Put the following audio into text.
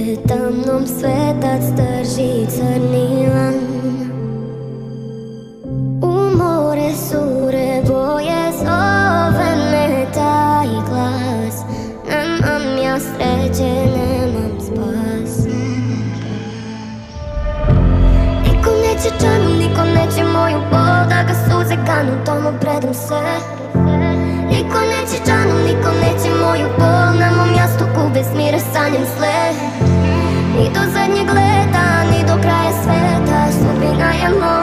tamnom svetac drži crni lan. U more sure boje zove me taj glas. Nemam ja sreće, nemam spas. Nikom neće čanu, nikom neće moju bol, da ga suze kanu, tomu predam se. Nikom neće čanu, nikom neće moju bol, na mom jastuku bez mira sanjam sle. Ni do zadnjeg leta, ni do kraja sveta, sudbina je moja.